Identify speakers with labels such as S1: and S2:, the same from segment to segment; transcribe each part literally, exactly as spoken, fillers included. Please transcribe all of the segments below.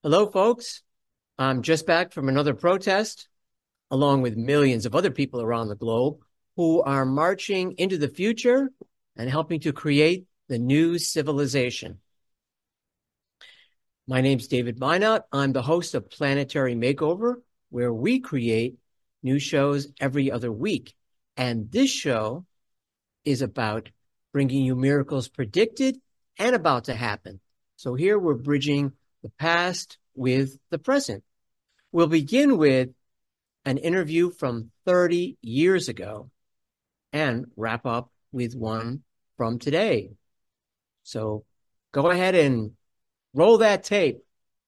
S1: Hello, folks. I'm just back from another protest, along with millions of other people around the globe who are marching into the future and helping to create the new civilization. My name's David Minot. I'm the host of Planetary Makeover, where we create new shows every other week. And this show is about bringing you miracles predicted and about to happen. So here we're bridging the past with the present. We'll begin with an interview from thirty years ago and wrap up with one from today. So go ahead and roll that tape.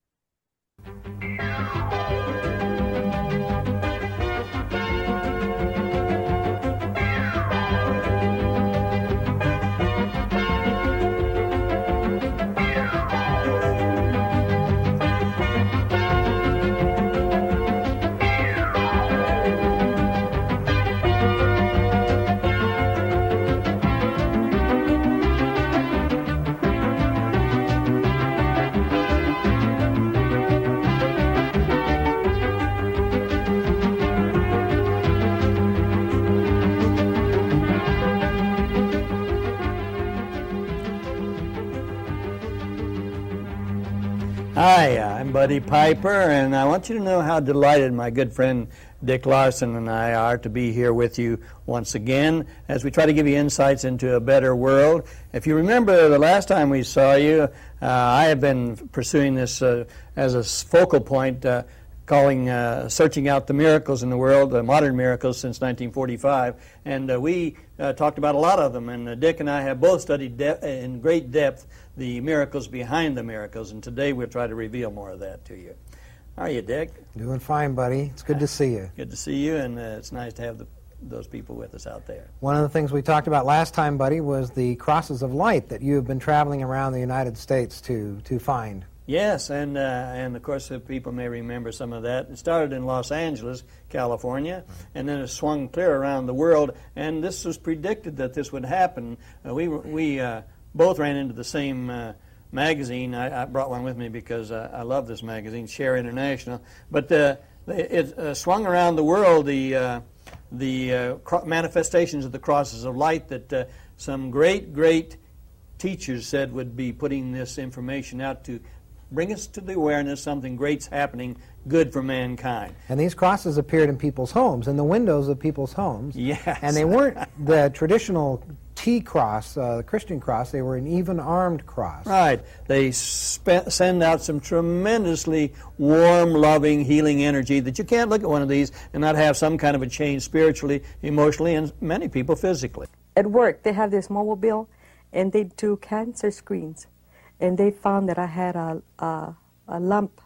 S2: Hi, I'm Buddy Piper, and I want you to know how delighted my good friend Dick Larson and I are to be here with you once again as we try to give you insights into a better world. If you remember the last time we saw you, uh, I have been pursuing this uh, as a focal point, uh, calling uh, Searching Out the Miracles in the World, uh, Modern Miracles, since nineteen forty-five, and uh, we uh, talked about a lot of them, and uh, Dick and I have both studied de- in great depth the miracles behind the miracles, and today we'll try to reveal more of that to you. How are you, Dick?
S3: Doing fine, buddy. It's good to see you.
S2: Good to see you, and uh, it's nice to have the, those people with us out there.
S3: One of the things we talked about last time, buddy, was the crosses of light that you have been traveling around the United States to, to find.
S2: Yes, and uh, and of course uh, people may remember some of that. It started in Los Angeles, California, and then it swung clear around the world, and this was predicted that this would happen. Uh, we we uh, both ran into the same uh, magazine. I, I brought one with me because uh, I love this magazine, Share International. But uh, it uh, swung around the world, the uh, the uh, cro- manifestations of the crosses of light that uh, some great, great teachers said would be putting this information out to bring us to the awareness something great's happening, good for mankind.
S3: And these crosses appeared in people's homes, in the windows of people's homes.
S2: Yes.
S3: And they weren't the traditional T cross, uh, the Christian cross. They were an even-armed cross.
S2: Right. They spe- send out some tremendously warm, loving, healing energy that you can't look at one of these and not have some kind of a change spiritually, emotionally, and many people physically.
S4: At work, they have this mobile, and they do cancer screens. And they found that I had a, a, a lump.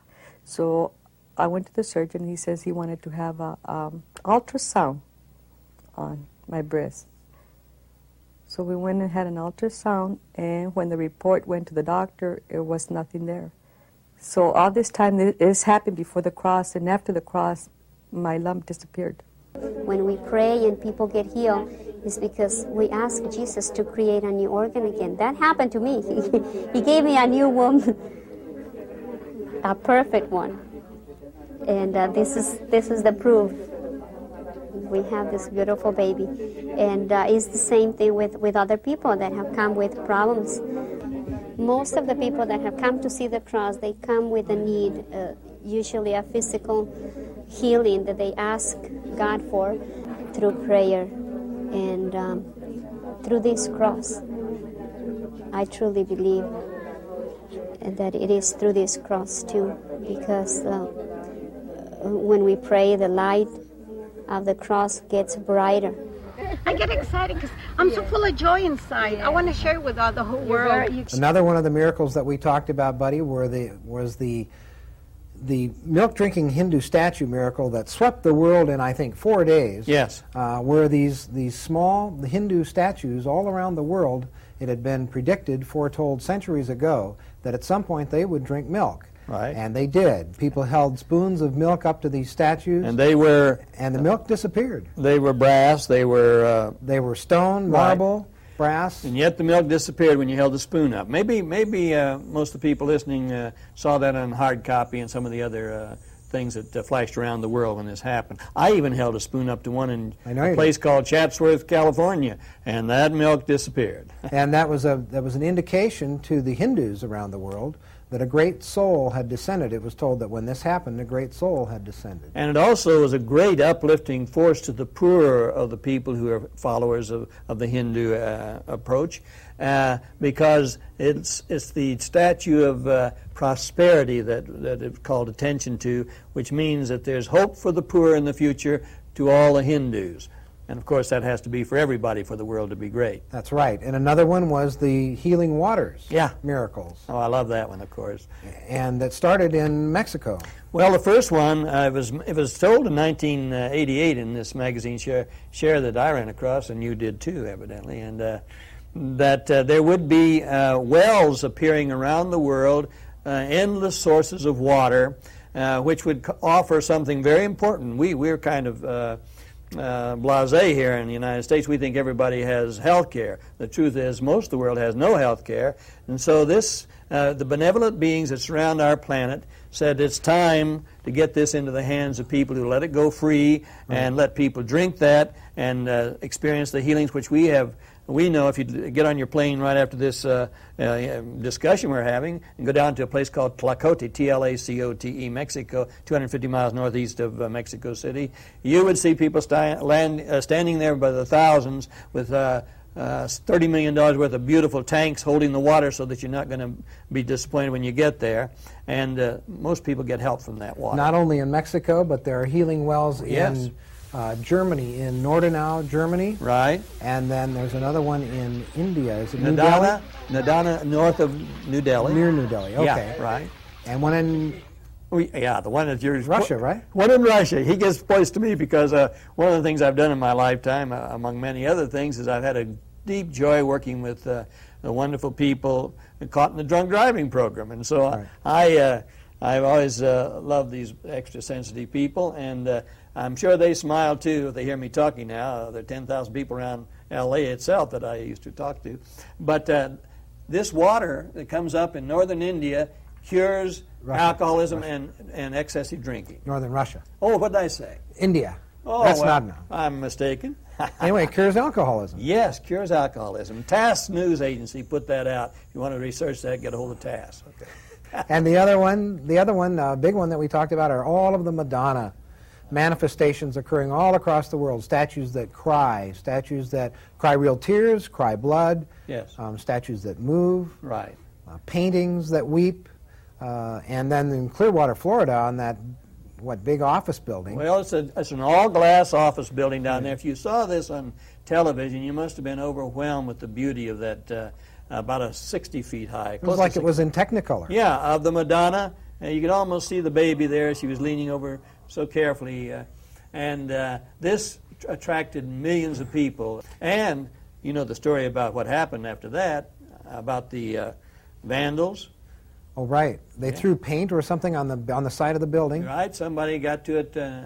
S4: So I went to the surgeon. He says he wanted to have an um, ultrasound on my breast. So we went and had an ultrasound, and when the report went to the doctor, there was nothing there. So all this time, this happened before the cross, and after the cross, my lump disappeared.
S5: When we pray and people get healed, it's because we ask Jesus to create a new organ again. That happened to me. He gave me a new womb, a perfect one. And uh, this is this is the proof. We have this beautiful baby. And uh, it's the same thing with, with other people that have come with problems. Most of the people that have come to see the cross, they come with a need, uh, usually a physical healing that they ask God for through prayer and um, through this cross. I truly believe that it is through this cross too, because uh, when we pray, the light of the cross gets brighter.
S6: I get excited because I'm so full of joy inside. I want to share it with all the whole world.
S3: Another one of the miracles that we talked about, buddy, were the was the the milk-drinking Hindu statue miracle that swept the world in, I think, four days.
S2: Yes.
S3: Uh, where these, these small Hindu statues all around the world, it had been predicted, foretold centuries ago, that at some point they would drink milk.
S2: Right.
S3: And they did. People held spoons of milk up to these statues.
S2: And they were...
S3: And the milk disappeared.
S2: They were brass, they were... Uh,
S3: they were stone, marble.
S2: Right.
S3: brass.
S2: And yet the milk disappeared when you held the spoon up. Maybe maybe uh, most of the people listening uh, saw that on hard copy and some of the other uh, things that uh, flashed around the world when this happened. I even held a spoon up to one in a place called Chatsworth, California, and that milk disappeared.
S3: And that was a that was an indication to the Hindus around the world that a great soul had descended. It was told that when this happened, a great soul had descended.
S2: And it also was a great uplifting force to the poorer of the people who are followers of, of the Hindu uh, approach, uh, because it's it's the statue of uh, prosperity that, that it called attention to, which means that there's hope for the poor in the future to all the Hindus. And of course that has to be for everybody for the world to be great.
S3: That's right. And another one was the healing waters
S2: yeah.
S3: miracles.
S2: Oh, I love that one, of course.
S3: And that started in Mexico.
S2: Well, the first one, uh, it, was, it was told in nineteen eighty-eight in this magazine share, share that I ran across, and you did too, evidently, and uh, that uh, there would be uh, wells appearing around the world, uh, endless sources of water, uh, which would offer something very important. We, we're kind of... Uh, Uh, blasé here in the United States. We think everybody has health care. The truth is most of the world has no health care. And so this, uh, the benevolent beings that surround our planet said it's time to get this into the hands of people who let it go free right. and let people drink that and uh, experience the healings which we have. We know if you get on your plane right after this uh, uh, discussion we're having and go down to a place called Tlacote, T L A C O T E, Mexico, two hundred fifty miles northeast of uh, Mexico City, you would see people sta land, uh, standing there by the thousands with uh, uh, thirty million dollars worth of beautiful tanks holding the water so that you're not going to be disappointed when you get there. And uh, most people get help from that water.
S3: Not only in Mexico, but there are healing wells
S2: yes.
S3: in Uh, Germany, in Nordenau, Germany.
S2: Right.
S3: And then there's another one in India. Is it New
S2: Nadana,
S3: Delhi?
S2: Nadana, north of New Delhi.
S3: Near New Delhi, okay.
S2: Yeah, right.
S3: And one in
S2: Oh, yeah, the one that you're...
S3: Russia, right?
S2: One in Russia. He gets placed to me because uh, one of the things I've done in my lifetime, uh, among many other things, is I've had a deep joy working with uh, the wonderful people caught in the drunk driving program. And so right. I, uh, I've always uh, loved these extra sensitive people, and uh, I'm sure they smile too if they hear me talking now. Uh, there are ten thousand people around L A itself that I used to talk to. But uh, this water that comes up in northern India cures Russia. alcoholism Russia. And, and excessive drinking.
S3: Northern Russia.
S2: Oh, what did I say?
S3: India.
S2: Oh,
S3: That's
S2: well,
S3: not now.
S2: I'm mistaken.
S3: Anyway, it cures alcoholism.
S2: Yes, cures alcoholism. TASS News Agency put that out. If you want to research that, get a hold of TASS. Okay.
S3: And the other one, the other one, uh, big one that we talked about are all of the Madonna manifestations occurring all across the world. Statues that cry, statues that cry real tears, cry blood.
S2: Yes.
S3: Um, statues that move.
S2: Right.
S3: Uh, paintings that weep. Uh, and then in Clearwater, Florida, on that, what, big office building.
S2: Well, it's, a, it's an all-glass office building down there. If you saw this on television, you must have been overwhelmed with the beauty of that, uh, about a sixty feet high.
S3: It was like it was in Technicolor.
S2: Yeah, of the Madonna. Uh, you could almost see the baby there. She was leaning over so carefully. Uh, and uh, this attracted millions of people. And you know the story about what happened after that, about the uh, vandals.
S3: Oh, right. They yeah. threw paint or something on the on the side of the building.
S2: Right. Somebody got to it uh,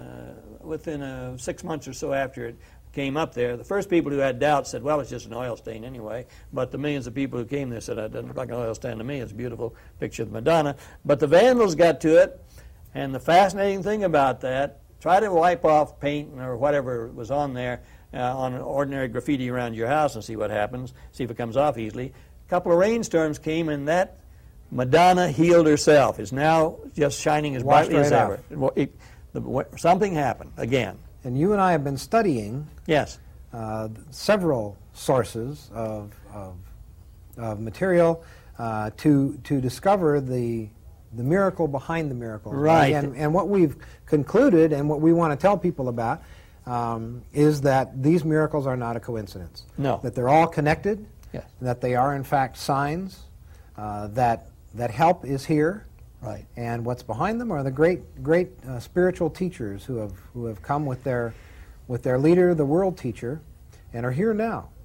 S2: within uh, six months or so after it came up there. The first people who had doubts said, well, it's just an oil stain anyway. But the millions of people who came there said, it doesn't look like an oil stain to me. It's a beautiful picture of the Madonna. But the vandals got to it. And the fascinating thing about that, try to wipe off paint or whatever was on there uh, on an ordinary graffiti around your house and see what happens, see if it comes off easily. A couple of rainstorms came, and that Madonna healed herself. Is now just shining as brightly
S3: right
S2: as ever. It, it, the, something happened again.
S3: And you and I have been studying
S2: yes.
S3: uh, several sources of, of, of material uh, to, to discover the the miracle behind the miracle.
S2: Right.
S3: And, and what we've concluded and what we want to tell people about um, is that these miracles are not a coincidence.
S2: No.
S3: That they're all connected,
S2: yes.
S3: that they are in fact signs, uh, that, that help is here,
S2: right.
S3: and what's behind them are the great, great uh, spiritual teachers who have, who have come with their, with their leader, the world teacher, and are here now.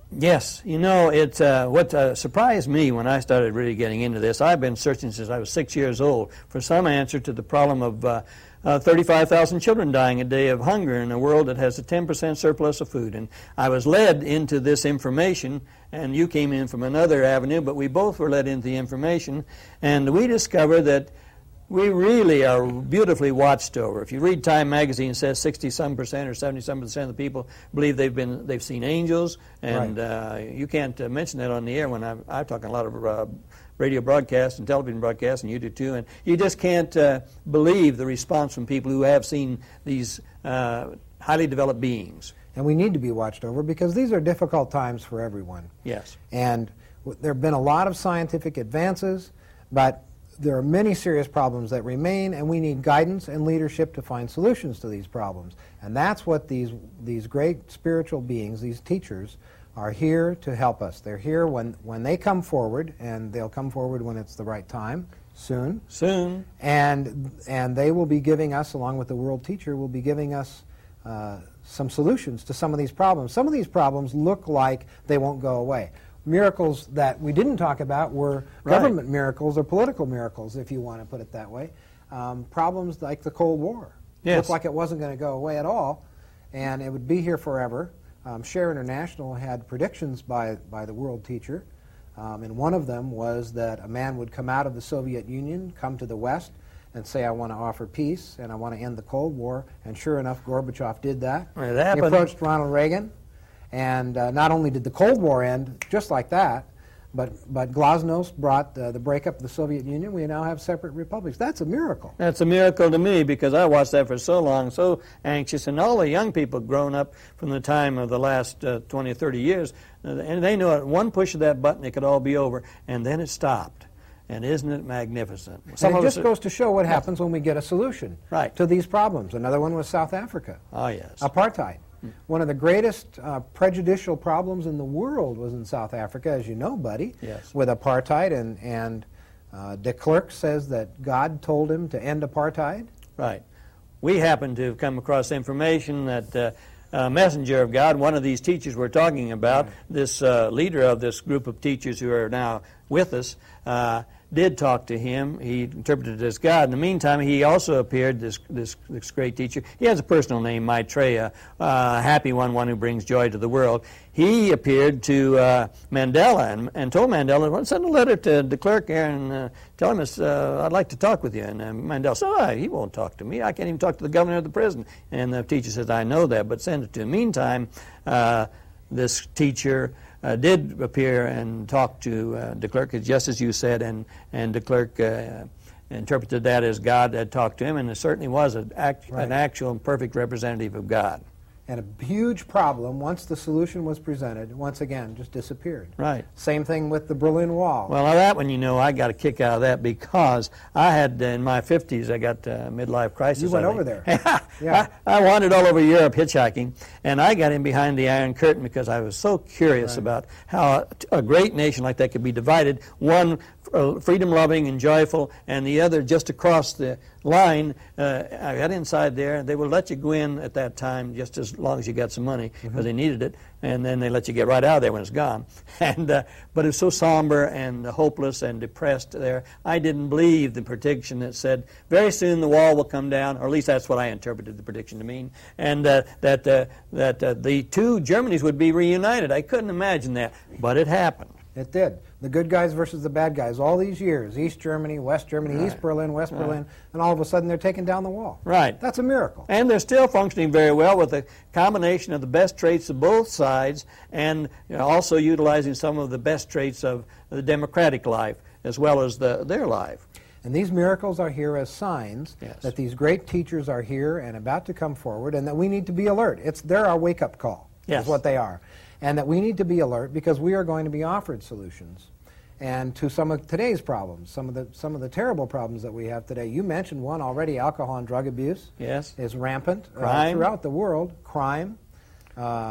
S2: Yes, you know, it's uh, what uh, surprised me when I started really getting into this. I've been searching since I was six years old for some answer to the problem of uh, uh, thirty-five thousand children dying a day of hunger in a world that has a ten percent surplus of food. And I was led into this information, and you came in from another avenue, but we both were led into the information, and we discovered that we really are beautifully watched over. If you read Time magazine, it says sixty-some percent or seventy-some percent of the people believe they've been they've seen angels, and
S3: right.
S2: uh, you can't uh, mention that on the air when I'm, I'm talking a lot of uh, radio broadcasts and television broadcasts, and you do too, and you just can't uh, believe the response from people who have seen these uh, highly developed beings.
S3: And we need to be watched over because these are difficult times for everyone.
S2: Yes.
S3: And w- there have been a lot of scientific advances, but there are many serious problems that remain, and we need guidance and leadership to find solutions to these problems. And that's what these, these great spiritual beings, these teachers, are here to help us. They're here when, when they come forward, and they'll come forward when it's the right time, soon.
S2: Soon.
S3: And, and they will be giving us, along with the world teacher, will be giving us uh, some solutions to some of these problems. Some of these problems look like they won't go away. Miracles that we didn't talk about were
S2: Right.
S3: government miracles or political miracles, if you want to put it that way. Um, problems like the Cold War.
S2: Yes.
S3: Looked like it wasn't going to go away at all, and it would be here forever. Um, Share International had predictions by, by the world teacher, um, and one of them was that a man would come out of the Soviet Union, come to the West, and say, I want to offer peace, and I want to end the Cold War. And sure enough, Gorbachev did that.
S2: It
S3: He
S2: happened.
S3: approached Ronald Reagan, and uh, not only did the Cold War end just like that, but, but Glasnost brought uh, the breakup of the Soviet Union. We now have separate republics. That's a miracle.
S2: That's a miracle to me because I watched that for so long, so anxious, and all the young people grown up from the time of the last uh, twenty or thirty years, uh, and they know at one push of that button it could all be over, and then it stopped. And isn't it magnificent?
S3: And it
S2: of
S3: just
S2: us-
S3: goes to show what happens when we get a solution
S2: Right.
S3: to these problems. Another one was South Africa.
S2: Oh, yes.
S3: Apartheid. One of the greatest uh, prejudicial problems in the world was in South Africa, as you know, buddy,
S2: Yes.
S3: with apartheid. And, and uh, de Klerk says that God told him to end apartheid.
S2: Right. We happen to have come across information that uh, a messenger of God, one of these teachers we're talking about, this uh, leader of this group of teachers who are now with us, uh, did talk to him. He interpreted it as God. In the meantime, he also appeared, this this, this great teacher. He has a personal name, Maitreya, uh, happy one, one who brings joy to the world. He appeared to uh, Mandela and, and told Mandela, well, send a letter to de Klerk here and uh, tell him it's, uh, I'd like to talk with you. And uh, Mandela said, oh, he won't talk to me. I can't even talk to the governor of the prison. And the teacher says, I know that, but send it to him. Meantime, uh, this teacher Uh, did appear and talk to uh, de Klerk, just as you said, and, and de Klerk uh, interpreted that as God had talked to him, and it certainly was an, act,
S3: Right.
S2: an actual and perfect representative of God.
S3: And a huge problem, once the solution was presented, once again, just disappeared.
S2: Right.
S3: Same thing with the Berlin Wall.
S2: Well, now that one, you know, I got a kick out of that because I had, uh, in my fifties, I got uh, midlife crisis.
S3: You went
S2: I
S3: over
S2: think.
S3: there. Yeah.
S2: I, I wandered all over Europe hitchhiking, and I got in behind the Iron Curtain because I was so curious
S3: Right.
S2: about how a, a great nation like that could be divided, one uh, freedom-loving and joyful, and the other just across the line. Uh, I got inside there. They would let you go in at that time just as long as you got some money because
S3: Mm-hmm.
S2: they needed it, and then they let you get right out of there when it's gone. And uh, but it was so somber and hopeless and depressed there. I didn't believe the prediction that said very soon the wall will come down, or at least that's what I interpreted the prediction to mean, and uh, that uh, that uh, the two Germanys would be reunited. I couldn't imagine that, but it happened.
S3: It did. The good guys versus the bad guys. All these years, East Germany, West Germany,
S2: Right.
S3: East Berlin, West
S2: Right.
S3: Berlin, and all of a sudden they're taking down the wall.
S2: Right.
S3: That's a miracle.
S2: And they're still functioning very well with a combination of the best traits of both sides and you know, also utilizing some of the best traits of the democratic life as well as the, their life.
S3: And these miracles are here as signs
S2: Yes.
S3: that these great teachers are here and about to come forward, and that we need to be alert. It's they're our wake-up call.
S2: Yes.
S3: Is what they are. And that we need to be alert because we are going to be offered solutions. And to some of today's problems, some of the some of the terrible problems that we have today. You mentioned one already: alcohol and drug abuse.
S2: Yes.
S3: Is rampant uh,
S2: Crime.
S3: throughout the world. Crime, uh,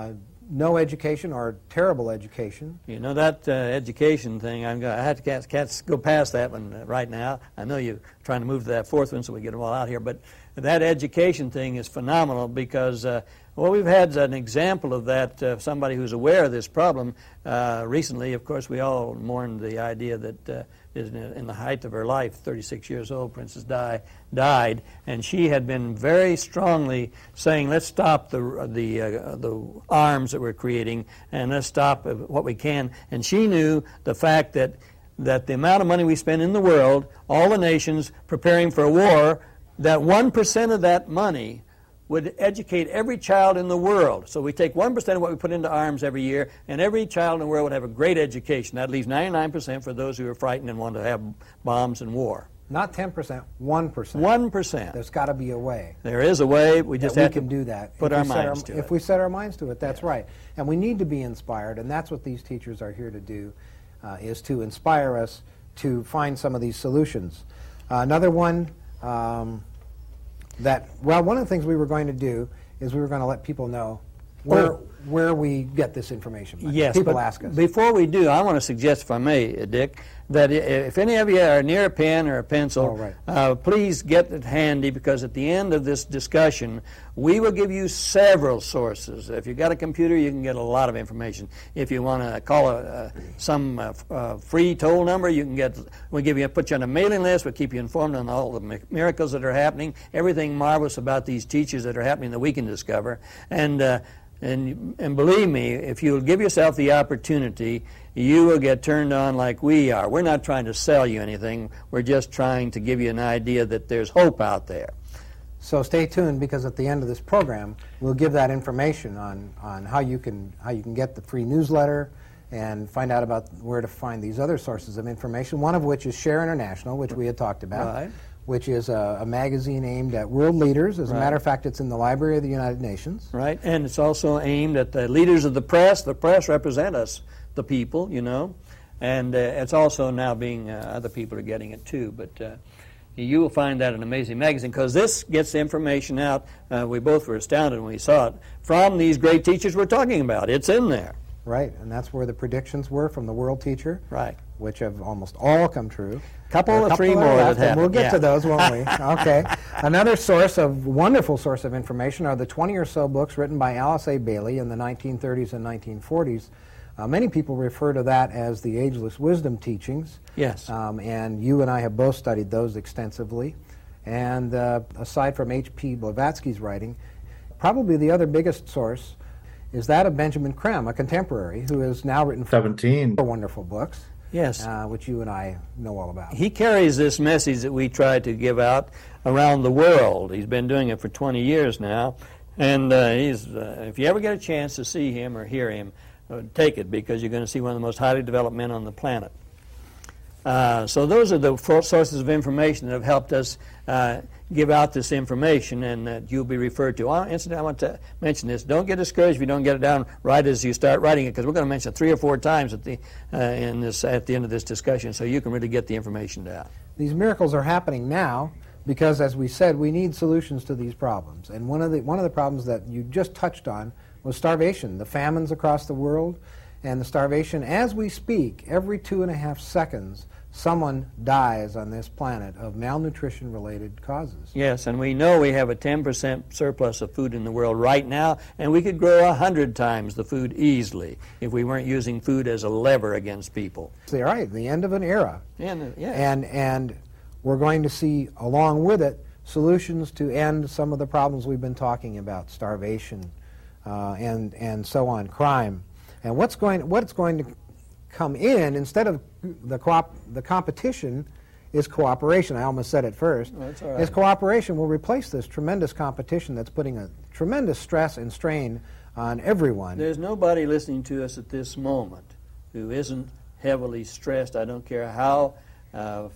S3: no education or terrible education.
S2: You know, that uh, education thing, I'm gonna, I have to can't, can't go past that one uh, right now. I know you're trying to move to that fourth one so we get them all out here, but that education thing is phenomenal because, uh, well, we've had an example of that, uh, somebody who's aware of this problem. Uh, recently, of course, we all mourned the idea that uh, in, in the height of her life, thirty-six years old, Princess Di died, and she had been very strongly saying, let's stop the the uh, the arms that we're creating, and let's stop what we can. And she knew the fact that that the amount of money we spend in the world, all the nations preparing for a war, that one percent of that money would educate every child in the world. So we take one percent of what we put into arms every year, and every child in the world would have a great education. That leaves ninety-nine percent for those who are frightened and want to have bombs and war.
S3: Not ten percent, one percent.
S2: one percent.
S3: There's got to be a way.
S2: There is a way. We just
S3: we
S2: have
S3: can
S2: to
S3: do that.
S2: put
S3: If
S2: our
S3: we set
S2: minds to
S3: If
S2: it.
S3: we set our minds to it, that's
S2: Yes.
S3: right. And we need to be inspired, and that's what these teachers are here to do, uh, is to inspire us to find some of these solutions. Uh, another one um, that, well, one of the things we were going to do is we were going to let people know where
S2: Oh.
S3: where we get this information. From.
S2: Yes,
S3: people
S2: but
S3: ask us.
S2: Before we do, I want to suggest, if I may, uh, Dick, that i- if any of you are near a pen or a pencil,
S3: Oh, right.
S2: uh, please get it handy, because at the end of this discussion, we will give you several sources. If you've got a computer, you can get a lot of information. If you want to call a, uh, some uh, f- uh, free toll number, you can get. We'll give you, put you on a mailing list. We'll keep you informed on all the mi- miracles that are happening, everything marvelous about these teachers that are happening that we can discover, and. Uh, And, and believe me, if you'll give yourself the opportunity, you will get turned on like we are. We're not trying to sell you anything. We're just trying to give you an idea that there's hope out there.
S3: So stay tuned, because at the end of this program, we'll give that information on, on how you can how you can get the free newsletter and find out about where to find these other sources of information, one of which is Share International, which we had talked about.
S2: Right.
S3: Which is a, a magazine aimed at world leaders. As a
S2: Right.
S3: matter of fact, it's in the Library of the United Nations.
S2: Right? And it's also aimed at the leaders of the press. The press represent us, the people, you know. And uh, it's also now being, uh, other people are getting it too. But uh, you will find that an amazing magazine, because this gets the information out. Uh, we both were astounded when we saw it, from these great teachers we're talking about. It's in there.
S3: Right, and that's where the predictions were from the world teacher,
S2: Right.
S3: which have almost all come true.
S2: Couple
S3: There are
S2: or
S3: a
S2: three
S3: couple
S2: more
S3: left,
S2: that
S3: and we'll
S2: happened,
S3: get
S2: yeah.
S3: to those, won't we? Okay. Another source of, wonderful source of information are the twenty or so books written by Alice A. Bailey in the nineteen thirties and nineteen forties. Uh, many people refer to that as the Ageless Wisdom Teachings.
S2: Yes.
S3: Um, and you and I have both studied those extensively. And uh, aside from H P Blavatsky's writing, probably the other biggest source is that of Benjamin Creme, a contemporary, who has now written
S7: seventeen.
S3: four wonderful books.
S2: Yes.
S3: Uh, which you and I know all about.
S2: He carries this message that we try to give out around the world. He's been doing it for twenty years now. And uh, he's, uh, if you ever get a chance to see him or hear him, uh, take it, because you're going to see one of the most highly developed men on the planet. Uh, so those are the four sources of information that have helped us uh, give out this information, and that you'll be referred to. Oh, incidentally, I want to mention this. Don't get discouraged if you don't get it down right as you start writing it, because we're going to mention it three or four times at the uh, in this at the end of this discussion, so you can really get the information down.
S3: These miracles are happening now because, as we said, we need solutions to these problems. And one of the one of the problems that you just touched on was starvation, the famines across the world, and the starvation. As we speak, every two and a half seconds, someone dies on this planet of malnutrition-related causes.
S2: Yes, and we know we have a ten percent surplus of food in the world right now, and we could grow one hundred times the food easily if we weren't using food as a lever against people.
S3: They're right, the end of an era.
S2: And, yeah.
S3: And, and we're going to see, along with it, solutions to end some of the problems we've been talking about, starvation uh, and, and so on, crime. And what's going, what's going to come in, instead of the, co-op, the competition, is cooperation. I almost said it first.
S2: Oh, that's all right.
S3: Is cooperation will replace this tremendous competition that's putting a tremendous stress and strain on everyone.
S2: There's nobody listening to us at this moment who isn't heavily stressed. I don't care how uh,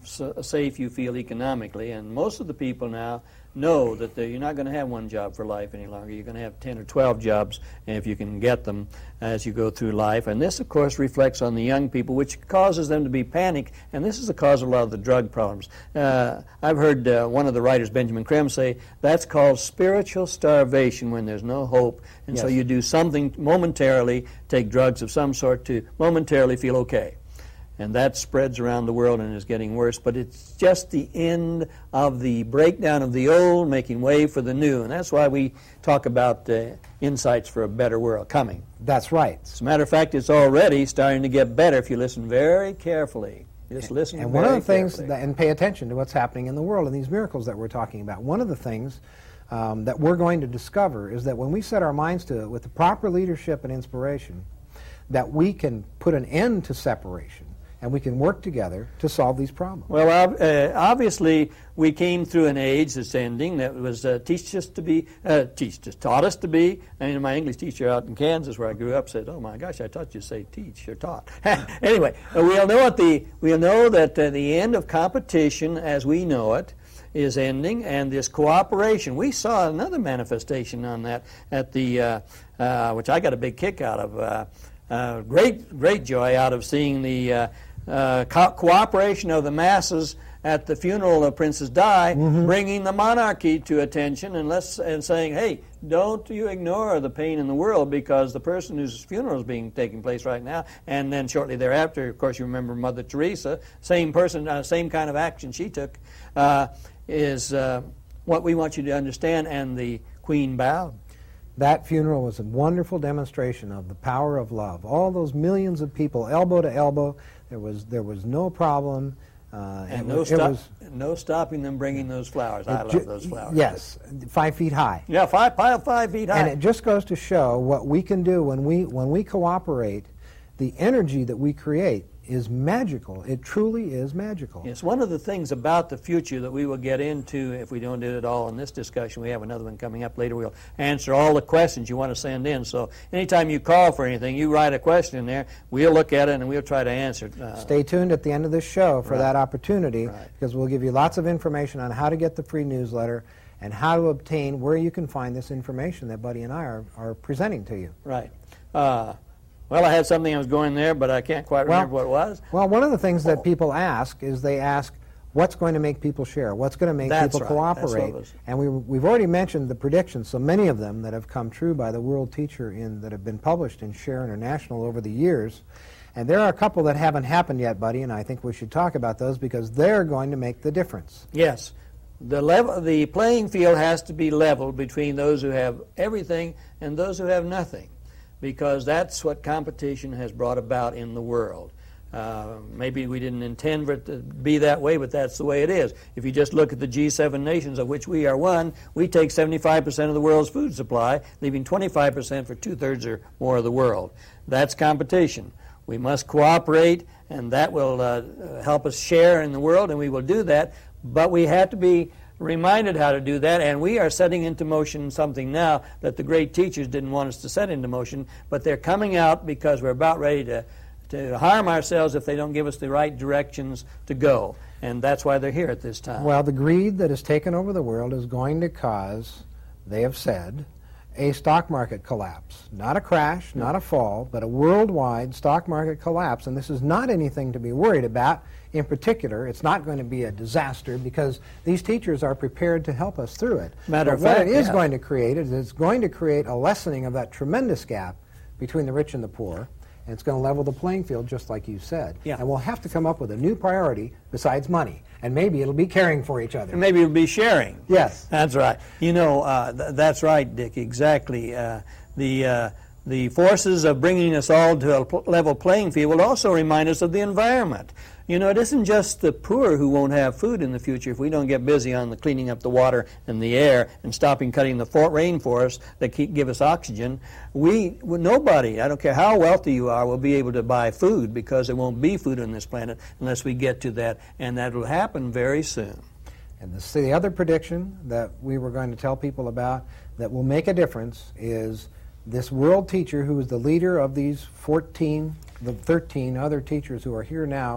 S2: safe you feel economically. And most of the people now know that you're not going to have one job for life any longer. You're going to have ten or twelve jobs if you can get them as you go through life. And this, of course, reflects on the young people, which causes them to be panicked. And this is the cause of a lot of the drug problems. Uh, I've heard uh, one of the writers, Benjamin Creme, say that's called spiritual starvation when there's no hope. And yes. So you do something momentarily, take drugs of some sort to momentarily feel okay. And that spreads around the world and is getting worse. But it's just the end of the breakdown of the old, making way for the new. And that's why we talk about uh, insights for a better world coming.
S3: That's right.
S2: As a matter of fact, it's already starting to get better if you listen very carefully. Just listen
S3: and
S2: very
S3: one of the things,
S2: carefully.
S3: that, and pay attention to what's happening in the world and these miracles that we're talking about. One of the things um, that we're going to discover is that when we set our minds to it with the proper leadership and inspiration, that we can put an end to separation. And we can work together to solve these problems.
S2: Well, uh, obviously, we came through an age that's ending that was uh, teach us to be, uh, teach us, taught us to be. I mean, my English teacher out in Kansas, where I grew up, said, "Oh my gosh, I taught you to say teach or taught." Anyway, uh, we'll know at the we'll know that uh, the end of competition, as we know it, is ending, and this cooperation. We saw another manifestation on that at the, uh, uh, which I got a big kick out of. Uh, uh, great, great joy out of seeing the. Uh, Uh, co cooperation of the masses at the funeral of Princess Di, mm-hmm. bringing the monarchy to attention and, let's, and saying, hey, don't you ignore the pain in the world, because the person whose funeral is being taking place right now, and then shortly thereafter, of course, you remember Mother Teresa, same person, uh, same kind of action she took, uh, is uh, what we want you to understand, and the Queen bowed.
S3: That funeral was a wonderful demonstration of the power of love. All those millions of people, elbow to elbow, there was there was no problem. Uh,
S2: and
S3: it
S2: no,
S3: was,
S2: stop,
S3: it was,
S2: no stopping them bringing those flowers. I love those flowers.
S3: Yes, five feet high.
S2: Yeah, five, five, five feet high.
S3: And it just goes to show what we can do when we when we cooperate. The energy that we create is magical. It truly is magical.
S2: Yes, one of the things about the future that we will get into, if we don't do it all in this discussion, we have another one coming up later, we'll answer all the questions you want to send in. So anytime you call for anything, you write a question in there, we'll look at it and we'll try to answer it. Uh,
S3: Stay tuned at the end of this show for
S2: right.
S3: that opportunity,
S2: right.
S3: because we'll give you lots of information on how to get the free newsletter and how to obtain where you can find this information that Buddy and I are, are presenting to you.
S2: Right. Uh, Well, I had something I was going there, but I can't quite remember
S3: well,
S2: what it was.
S3: Well, one of the things that people ask is they ask, what's going to make people share? What's going to make
S2: That's
S3: people
S2: right.
S3: cooperate?
S2: That's what
S3: and we, we've already mentioned the predictions, so many of them that have come true by the World Teacher in, that have been published in Share International over the years. And there are a couple that haven't happened yet, Buddy, and I think we should talk about those because they're going to make the difference.
S2: Yes. The, level, the playing field has to be leveled between those who have everything and those who have nothing, because that's what competition has brought about in the world. Uh, maybe we didn't intend for it to be that way, but that's the way it is. If you just look at the G seven nations, of which we are one, we take seventy-five percent of the world's food supply, leaving twenty-five percent for two-thirds or more of the world. That's competition. We must cooperate, and that will uh, help us share in the world, and we will do that, but we have to be reminded how to do that, and we are setting into motion something now that the great teachers didn't want us to set into motion, but they're coming out because we're about ready to, to harm ourselves if they don't give us the right directions to go, and that's why they're here at this time.
S3: Well, the greed that has taken over the world is going to cause, they have said, a stock market collapse. Not a crash, not a fall, but a worldwide stock market collapse, and this is not anything to be worried about. In particular, it's not going to be a disaster because these teachers are prepared to help us through it.
S2: Matter
S3: but
S2: of
S3: what
S2: fact,
S3: it is
S2: yeah.
S3: going to create is it's going to create a lessening of that tremendous gap between the rich and the poor, and it's going to level the playing field just like you said.
S2: Yeah.
S3: And we'll have to come up with a new priority besides money, and maybe it'll be caring for each other.
S2: And maybe it'll be sharing.
S3: Yes.
S2: That's right. You know, uh, th that's right, Dick, exactly. Uh, the, uh, the forces of bringing us all to a pl level playing field will also remind us of the environment. You know, it isn't just the poor who won't have food in the future if we don't get busy on the cleaning up the water and the air and stopping cutting the for rainforests that keep, give us oxygen. We, nobody, I don't care how wealthy you are, will be able to buy food because there won't be food on this planet unless we get to that, and that will happen very soon.
S3: And the, the other prediction that we were going to tell people about that will make a difference is this world teacher who is the leader of these fourteen, the thirteen other teachers who are here now,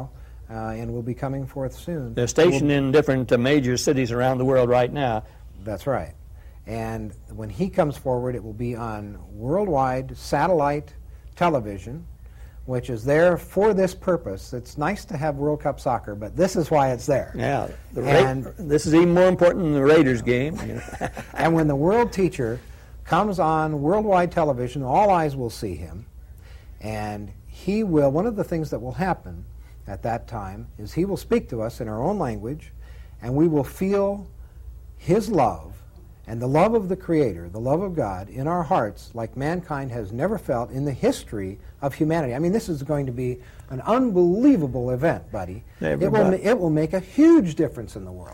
S3: uh, and will be coming forth soon.
S2: They're stationed
S3: We'll,
S2: in different uh, major cities around the world right now.
S3: That's right. And when he comes forward, it will be on worldwide satellite television, which is there for this purpose. It's nice to have World Cup soccer, but this is why it's there.
S2: Yeah, the
S3: and,
S2: Ra- this is even more important than the Raiders game. You know.
S3: And when the world teacher comes on worldwide television, all eyes will see him, and he will, one of the things that will happen at that time is he will speak to us in our own language, and we will feel his love and the love of the Creator, the love of God, in our hearts like mankind has never felt in the history of humanity. I mean, this is going to be an unbelievable event, buddy. It will, it will make a huge difference in the world.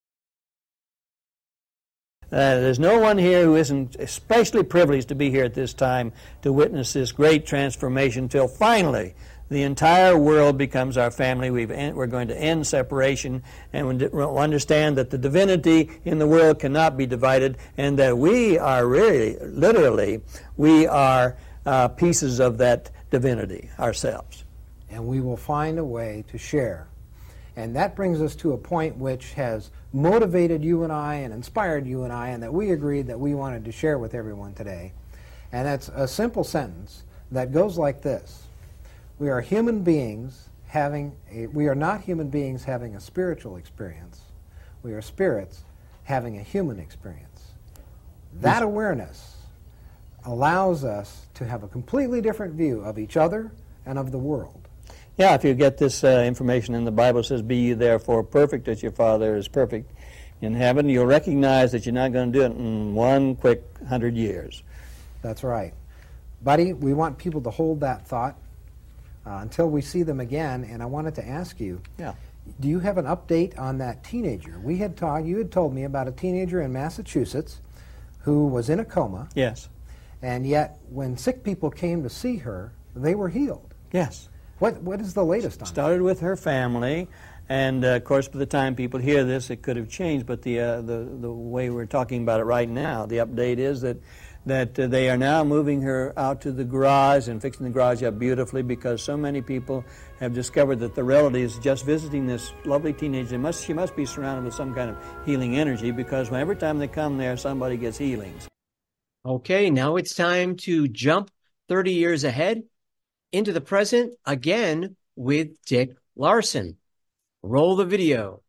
S2: Uh, there's no one here who isn't especially privileged to be here at this time to witness this great transformation until finally the entire world becomes our family. We've en- we're going to end separation, and we'll understand that the divinity in the world cannot be divided, and that we are really, literally, we are uh, pieces of that divinity ourselves.
S3: And we will find a way to share. And that brings us to a point which has motivated you and I and inspired you and I, and that we agreed that we wanted to share with everyone today. And that's a simple sentence that goes like this. We are human beings having a, we are not human beings having a spiritual experience. We are spirits having a human experience. That awareness allows us to have a completely different view of each other and of the world.
S2: Yeah, if you get this uh, information in the Bible, it says, be ye therefore perfect as your Father is perfect in heaven. You'll recognize that you're not going to do it in one quick hundred years.
S3: That's right. Buddy, we want people to hold that thought uh, until we see them again, and I wanted to ask you,
S2: yeah.
S3: do you have an update on that teenager? We had talked, you had told me about a teenager in Massachusetts who was in a coma.
S2: Yes.
S3: And yet, when sick people came to see her, they were healed.
S2: Yes.
S3: What What is the latest on that?
S2: Started with her family, and uh, of course, by the time people hear this, it could have changed. But the uh, the the way we're talking about it right now, the update is that that uh, they are now moving her out to the garage and fixing the garage up beautifully, because so many people have discovered that the relatives just visiting this lovely teenager, must she must be surrounded with some kind of healing energy, because every time they come there, somebody gets healings.
S1: Okay, now it's time to jump thirty years ahead into the present again with Dick Larson. Roll the video.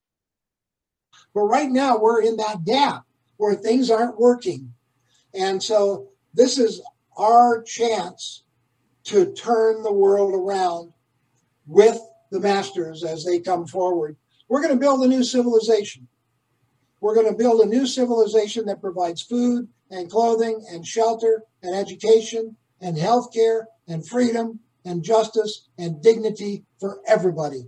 S7: But right now we're in that gap where things aren't working. And so this is our chance to turn the world around with the masters as they come forward. We're going to build a new civilization. We're going to build a new civilization that provides food and clothing and shelter and education and health care and freedom and justice and dignity for everybody.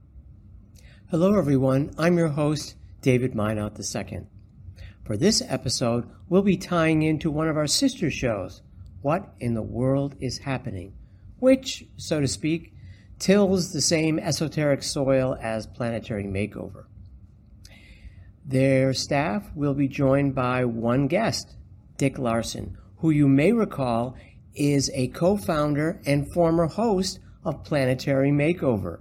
S1: Hello, everyone. I'm your host, David Meinert the Second. For this episode, we'll be tying into one of our sister shows, What in the World is Happening, which, so to speak, tills the same esoteric soil as Planetary Makeover. Their staff will be joined by one guest, Dick Larson, who you may recall is a co-founder and former host of Planetary Makeover.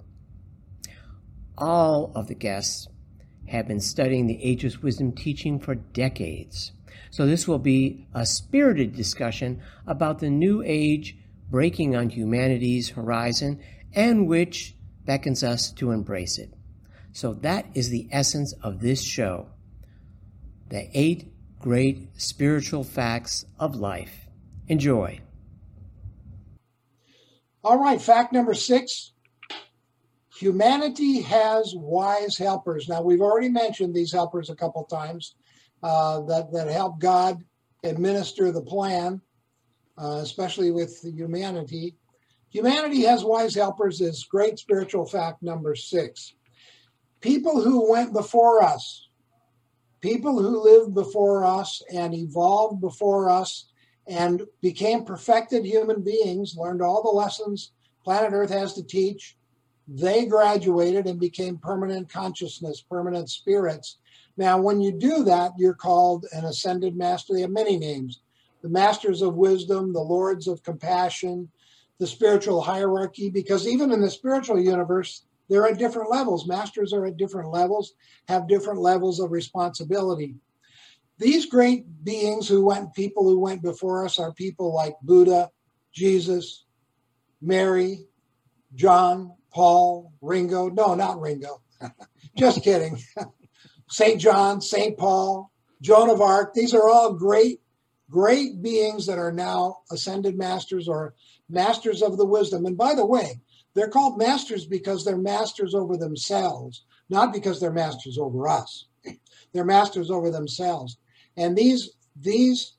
S1: All of the guests have been studying the Ageless Wisdom teaching for decades. So this will be a spirited discussion about the new age breaking on humanity's horizon, and which beckons us to embrace it. So that is the essence of this show. The eight great spiritual facts of life. Enjoy.
S7: All right, fact number six. Humanity has wise helpers. Now, we've already mentioned these helpers a couple times uh, that, that help God administer the plan, uh, especially with humanity. Humanity has wise helpers is great spiritual fact number six. People who went before us, people who lived before us and evolved before us and became perfected human beings, learned all the lessons planet Earth has to teach. They graduated and became permanent consciousness, permanent spirits. Now, when you do that, you're called an ascended master. They have many names. The masters of wisdom, the lords of compassion, the spiritual hierarchy, because even in the spiritual universe, They're at different levels. Masters are at different levels, have different levels of responsibility. These great beings who went, people who went before us are people like Buddha, Jesus, Mary, John, Paul, Ringo. No, not Ringo. Just kidding. Saint John, Saint Paul, Joan of Arc. These are all great, great beings that are now ascended masters or masters of the wisdom. And by the way, they're called masters because they're masters over themselves, not because they're masters over us. They're masters over themselves. And these, these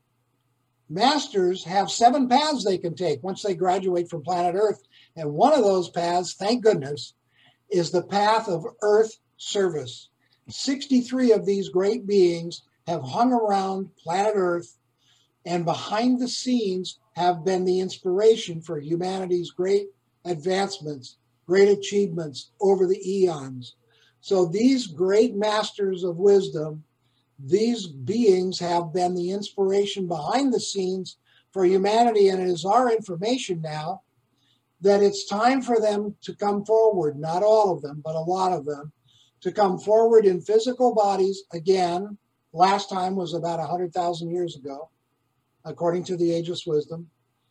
S7: masters have seven paths they can take once they graduate from planet Earth. And one of those paths, thank goodness, is the path of Earth service. sixty-three of these great beings have hung around planet Earth and behind the scenes have been the inspiration for humanity's great advancements, great achievements over the eons. So these great masters of wisdom, these beings have been the inspiration behind the scenes for humanity, and it is our information now that it's time for them to come forward, not all of them, but a lot of them, to come forward in physical bodies again. Last time was about one hundred thousand years ago, according to the Ageless Wisdom,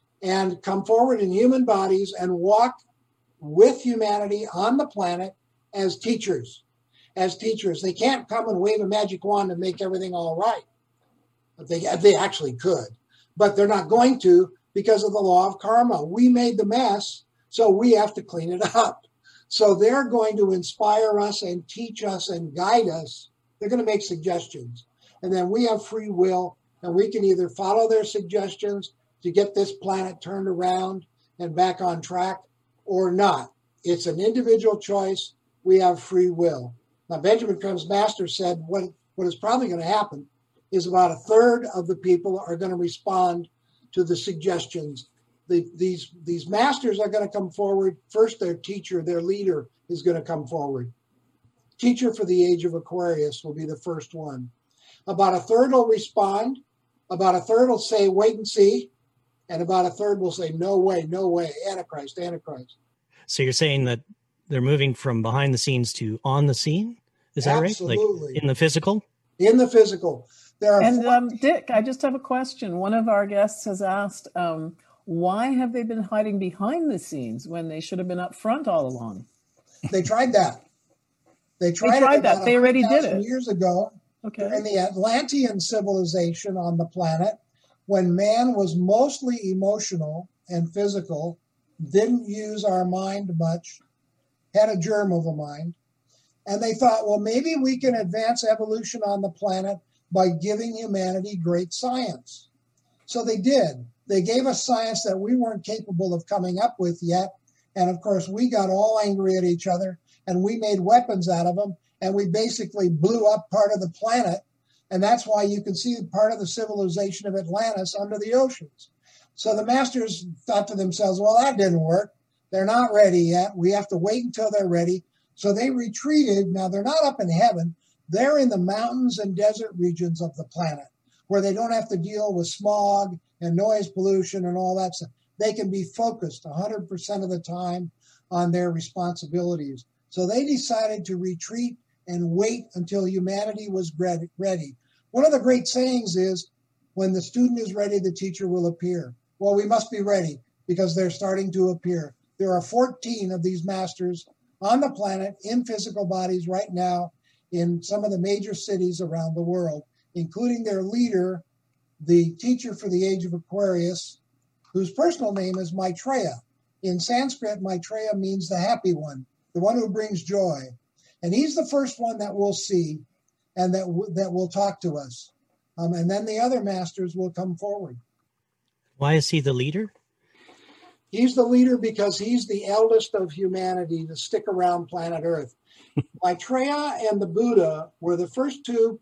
S7: and come forward in human bodies and walk with humanity on the planet as teachers. As teachers, they can't come and wave a magic wand and make everything all right. But they, they actually could, but they're not going to because of the law of karma. We made the mess, so we have to clean it up. So they're going to inspire us and teach us and guide us. They're going to make suggestions. And then we have free will, and we can either follow their suggestions to get this planet turned around and back on track or not. It's an individual choice. We have free will. Now, Benjamin Crumb's master said what, what is probably going to happen is about a third of the people are going to respond to the suggestions. The, these, these masters are going to come forward. First, their teacher, their leader is going to come forward. Teacher for the age of Aquarius will be the first one. About a third will respond. About a third will say, wait and see. And about a third will say, no way, no way, Antichrist, Antichrist.
S8: So you're saying that they're moving from behind the scenes to on the scene? Is that
S7: Absolutely.
S8: right? Like in the physical?
S7: In the physical. There are
S9: and
S7: four-
S9: um, Dick, I just have a question. One of our guests has asked, um, why have they been hiding behind the scenes when they should have been up front all along?
S7: They tried that. They tried,
S9: They tried
S7: it
S9: that. They already did it.
S7: Years ago,
S9: Okay.
S7: in the Atlantean civilization on the planet, when man was mostly emotional and physical, didn't use our mind much, had a germ of a mind, and they thought, well, maybe we can advance evolution on the planet by giving humanity great science. So they did. They gave us science that we weren't capable of coming up with yet. And of course, we got all angry at each other and we made weapons out of them. And we basically blew up part of the planet. And that's why you can see part of the civilization of Atlantis under the oceans. So the masters thought to themselves, well, that didn't work. They're not ready yet. We have to wait until they're ready. So they retreated. Now, they're not up in heaven. They're in the mountains and desert regions of the planet where they don't have to deal with smog and noise pollution and all that stuff. They can be focused one hundred percent of the time on their responsibilities. So they decided to retreat and wait until humanity was ready. One of the great sayings is, when the student is ready, the teacher will appear. Well, we must be ready because they're starting to appear. There are fourteen of these masters on the planet in physical bodies right now in some of the major cities around the world, including their leader, the teacher for the age of Aquarius, whose personal name is Maitreya. In Sanskrit, Maitreya means the happy one, the one who brings joy. And he's the first one that we'll see and that, w- that will talk to us. Um, and then the other masters will come forward.
S8: Why is he the leader?
S7: He's the leader because he's the eldest of humanity to stick around planet Earth. Maitreya and the Buddha were the first two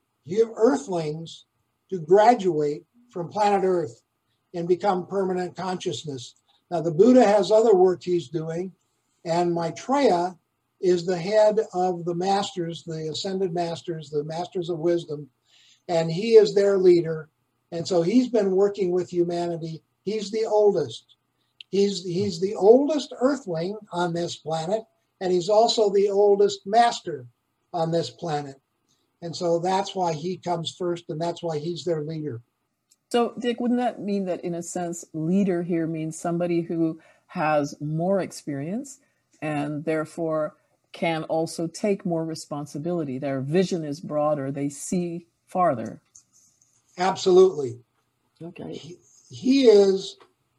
S7: earthlings to graduate from planet Earth and become permanent consciousness. Now, the Buddha has other work he's doing, and Maitreya is the head of the masters, the ascended masters, the masters of wisdom, and he is their leader. And so he's been working with humanity. He's the oldest. He's, he's the oldest earthling on this planet, and he's also the oldest master on this planet. And so that's why he comes first, and that's why he's their leader.
S9: So, Dick, wouldn't that mean that, in a sense, leader here means somebody who has more experience and therefore can also take more responsibility? Their vision is broader. They see farther.
S7: Absolutely.
S9: Okay.
S7: He, he is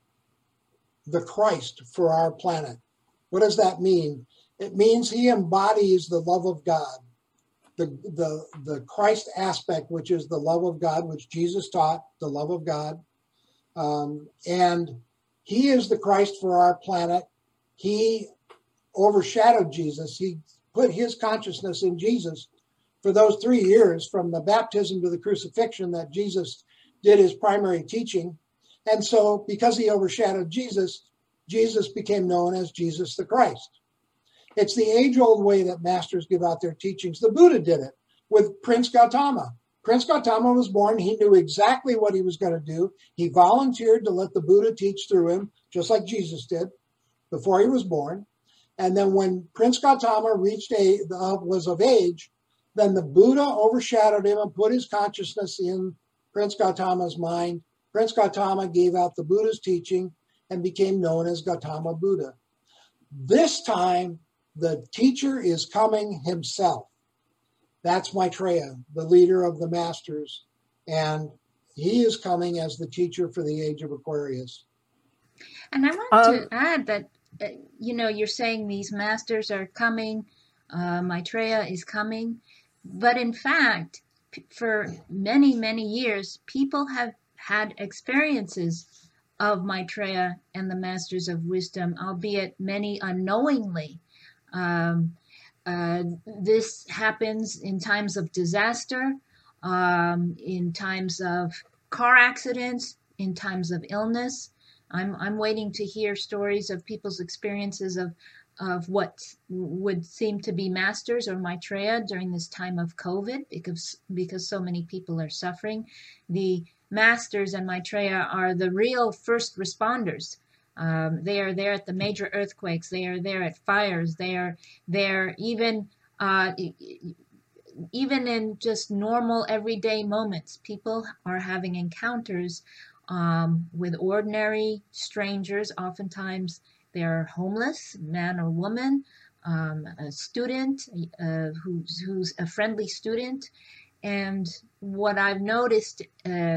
S7: the Christ for our planet. What does that mean? It means he embodies the love of God. The, the, the Christ aspect, which is the love of God, which Jesus taught, the love of God. Um, and he is the Christ for our planet. He overshadowed Jesus. He put his consciousness in Jesus for those three years, from the baptism to the crucifixion, that Jesus did his primary teaching. And so because he overshadowed Jesus, Jesus became known as Jesus the Christ. It's the age-old way that masters give out their teachings. The Buddha did it with Prince Gautama. Prince Gautama was born. He knew exactly what he was going to do. He volunteered to let the Buddha teach through him, just like Jesus did before he was born. And then when Prince Gautama reached a uh, was of age, then the Buddha overshadowed him and put his consciousness in Prince Gautama's mind. Prince Gautama gave out the Buddha's teaching and became known as Gautama Buddha. This time, the teacher is coming himself. That's Maitreya, the leader of the masters. And he is coming as the teacher for the age of Aquarius.
S10: And I want um, to add that, uh, you know, you're saying these masters are coming, uh, Maitreya is coming. But in fact, p- for many, many years, people have had experiences of Maitreya and the masters of wisdom, albeit many unknowingly. Um, uh, this happens in times of disaster, um, in times of car accidents, in times of illness. I'm I'm waiting to hear stories of people's experiences of of what would seem to be masters or Maitreya during this time of COVID, because because so many people are suffering. The masters and Maitreya are the real first responders. Um, they are there at the major earthquakes. They are there at fires. They are there even uh, even in just normal everyday moments. People are having encounters um, with ordinary strangers. Oftentimes they're homeless, man or woman, um, a student uh, who's who's a friendly student. And what I've noticed uh,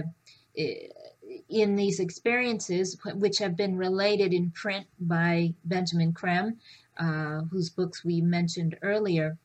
S10: in these experiences, which have been related in print by Benjamin Creme, uh, whose books we mentioned earlier,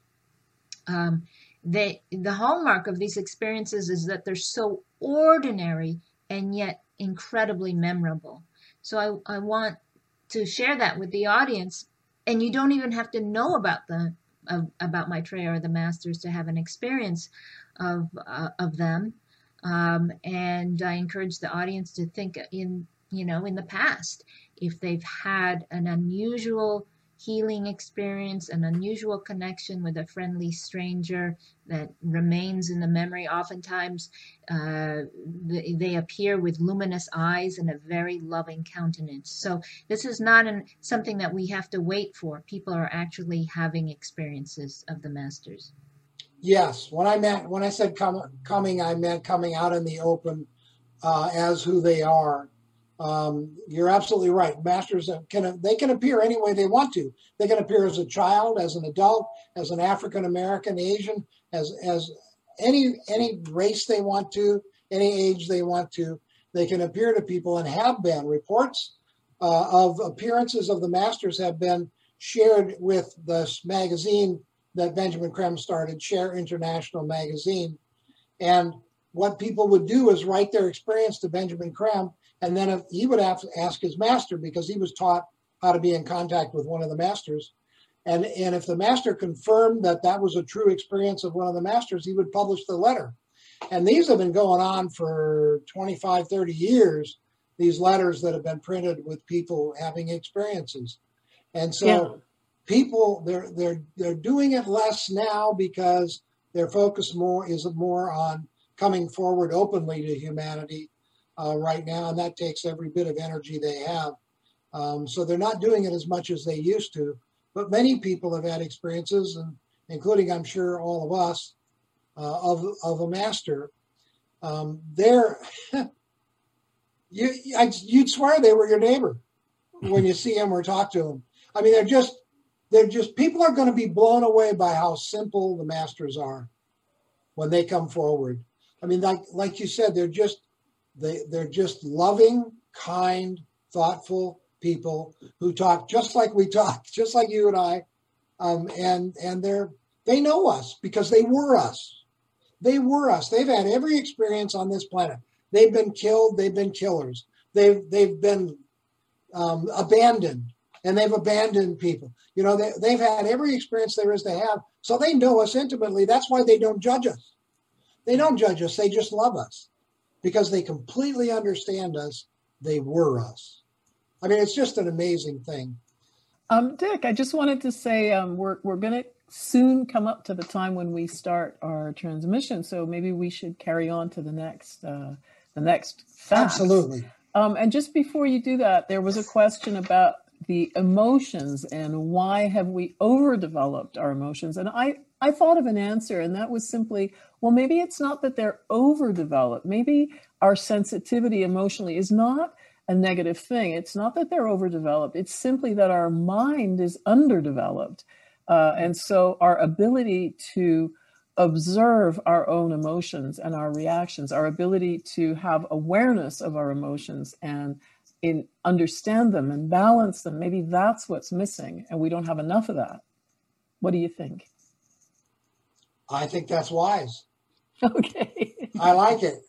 S10: um, they, the hallmark of these experiences is that they're so ordinary and yet incredibly memorable. So I, I want to share that with the audience, and you don't even have to know about the uh, about Maitreya or the masters to have an experience of uh, of them. Um, and I encourage the audience to think in, you know, in the past, if they've had an unusual healing experience, an unusual connection with a friendly stranger that remains in the memory. Oftentimes, uh, they, they appear with luminous eyes and a very loving countenance. So this is not an, something that we have to wait for. People are actually having experiences of the masters.
S7: Yes, when I meant when I said com- coming, I meant coming out in the open uh, as who they are. Um, you're absolutely right. Masters can they can appear any way they want to. They can appear as a child, as an adult, as an African American, Asian, as as any any race they want to, any age they want to. They can appear to people and have been. Reports uh, of appearances of the masters have been shared with this magazine that Benjamin Creme started, Share International Magazine. And what people would do is write their experience to Benjamin Creme, and then if he would have to ask his master, because he was taught how to be in contact with one of the masters. And, and if the master confirmed that that was a true experience of one of the masters, he would publish the letter. And these have been going on for twenty-five, thirty years, these letters that have been printed with people having experiences. And so yeah. people, they're, they're, they're doing it less now because their focus more is more on coming forward openly to humanity uh, right now, and that takes every bit of energy they have. Um, so they're not doing it as much as they used to, but many people have had experiences, and including, I'm sure, all of us, uh, of of a master. Um, they're you, I, you'd swear they were your neighbor when you see them or talk to them. I mean, they're just they're just people are going to be blown away by how simple the masters are when they come forward. I mean, like like you said, they're just they they're just loving, kind, thoughtful people who talk just like we talk, just like you and I, um, and and they're they know us because they were us. They were us. They've had every experience on this planet. They've been killed. They've been killers. They've they've been um, abandoned, and they've abandoned people. You know, they, they've had every experience there is to have. So they know us intimately. That's why they don't judge us. They don't judge us. They just love us because they completely understand us. They were us. I mean, it's just an amazing thing.
S9: Um, Dick, I just wanted to say um, we're we're going to soon come up to the time when we start our transmission, so maybe we should carry on to the next uh, the next fact.
S7: Absolutely.
S9: Um, and just before you do that, there was a question about the emotions and why have we overdeveloped our emotions, and I I thought of an answer, and that was simply, well, maybe it's not that they're overdeveloped. Maybe our sensitivity emotionally is not a negative thing. It's not that they're overdeveloped. It's simply that our mind is underdeveloped. Uh, and so our ability to observe our own emotions and our reactions, our ability to have awareness of our emotions and in understand them and balance them, maybe that's what's missing, and we don't have enough of that. What do you think?
S7: I think that's wise.
S9: Okay.
S7: I like it.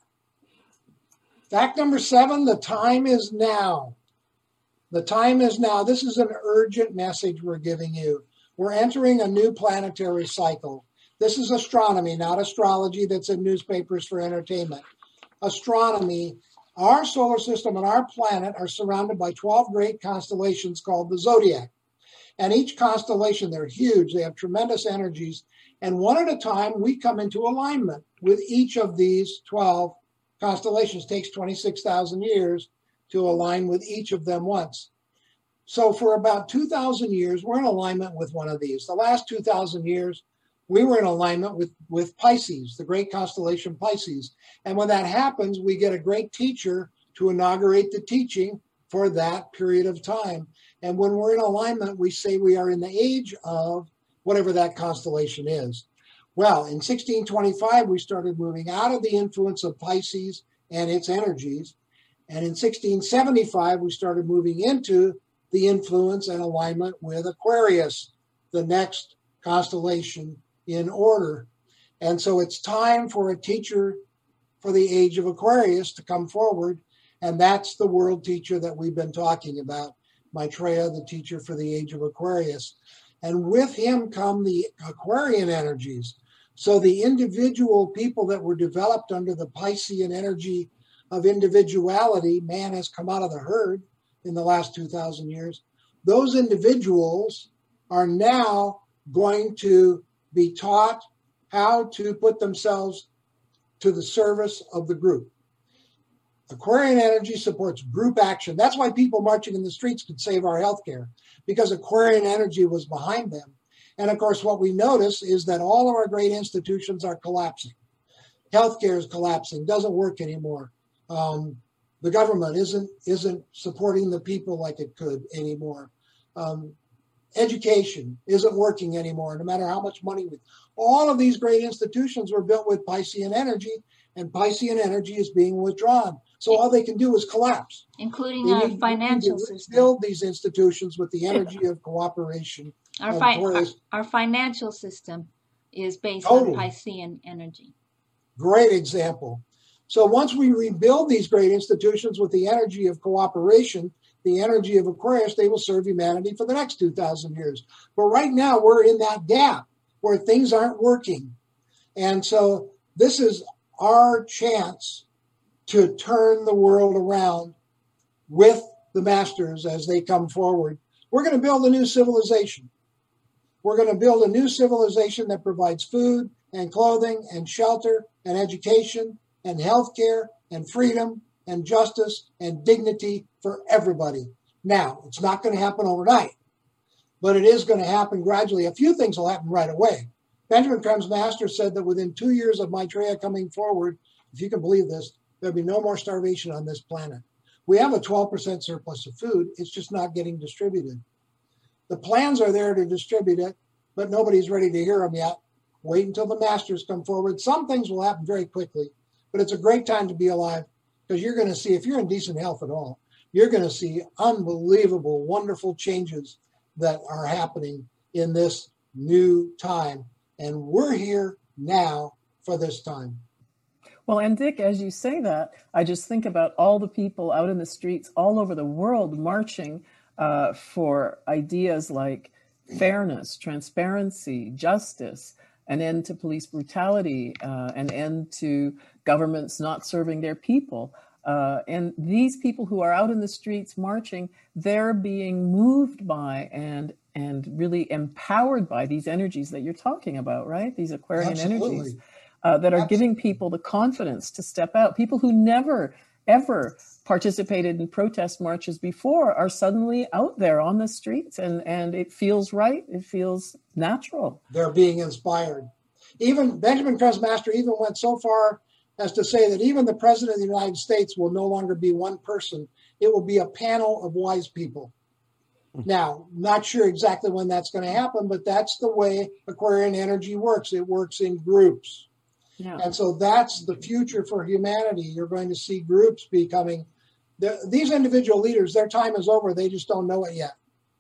S7: Fact number seven, the time is now. The time is now. This is an urgent message we're giving you. We're entering a new planetary cycle. This is astronomy, not astrology that's in newspapers for entertainment. Astronomy, our solar system and our planet are surrounded by twelve great constellations called the zodiac. And each constellation, they're huge. They have tremendous energies. And one at a time, we come into alignment with each of these twelve constellations. It takes twenty-six thousand years to align with each of them once. So for about two thousand years, we're in alignment with one of these. The last two thousand years, we were in alignment with, with Pisces, the great constellation Pisces. And when that happens, we get a great teacher to inaugurate the teaching for that period of time. And when we're in alignment, we say we are in the age of whatever that constellation is. Well, in sixteen twenty-five, we started moving out of the influence of Pisces and its energies. And in sixteen seventy-five, we started moving into the influence and alignment with Aquarius, the next constellation in order. And so it's time for a teacher for the age of Aquarius to come forward. And that's the world teacher that we've been talking about, Maitreya, the teacher for the age of Aquarius. And with him come the Aquarian energies. So the individual people that were developed under the Piscean energy of individuality, man has come out of the herd in the last two thousand years. Those individuals are now going to be taught how to put themselves to the service of the group. Aquarian energy supports group action. That's why people marching in the streets could save our healthcare, because Aquarian energy was behind them. And of course, what we notice is that all of our great institutions are collapsing. Healthcare is collapsing, doesn't work anymore. Um, the government isn't isn't supporting the people like it could anymore. Um, education isn't working anymore, no matter how much money we. All of these great institutions were built with Piscean energy, and Piscean energy is being withdrawn. So all they can do is collapse.
S10: Including
S7: They
S10: our
S7: need-
S10: financial
S7: they need to
S10: system.
S7: Build these institutions with the energy of cooperation.
S10: Our,
S7: of
S10: fi- our,
S7: Aquarius.
S10: our financial system is based
S7: Totally.
S10: on Piscean energy.
S7: Great example. So once we rebuild these great institutions with the energy of cooperation, the energy of Aquarius, they will serve humanity for the next two thousand years. But right now we're in that gap where things aren't working. And so this is our chance to turn the world around with the masters as they come forward. We're going to build a new civilization. We're going to build a new civilization that provides food and clothing and shelter and education and healthcare and freedom and justice and dignity for everybody. Now, it's not going to happen overnight. but it is going to happen gradually. A few things will happen right away. Benjamin Crem's master said that within two years of Maitreya coming forward, if you can believe this, there'll be no more starvation on this planet. We have a twelve percent surplus of food. It's just not getting distributed. The plans are there to distribute it, but nobody's ready to hear them yet. Wait until the masters come forward. Some things will happen very quickly, but it's a great time to be alive because you're going to see, if you're in decent health at all, you're going to see unbelievable, wonderful changes that are happening in this new time. And we're here now for this time.
S9: Well, and Dick, as you say that, I just think about all the people out in the streets all over the world marching uh, for ideas like fairness, transparency, justice, an end to police brutality, uh, an end to governments not serving their people. Uh, and these people who are out in the streets marching, they're being moved by and and really empowered by these energies that you're talking about, right? These Aquarian
S7: Absolutely.
S9: energies uh, that are
S7: Absolutely.
S9: giving people the confidence to step out. People who never, ever participated in protest marches before are suddenly out there on the streets, and, and it feels right. It feels natural.
S7: They're being inspired. Even Benjamin Crem's master even went so far as to say that even the president of the United States will no longer be one person. It will be a panel of wise people. Now, not sure exactly when that's going to happen, but that's the way Aquarian energy works. It works in groups.
S9: Yeah.
S7: And so that's the future for humanity. You're going to see groups becoming, these individual leaders, their time is over. They just don't know it yet.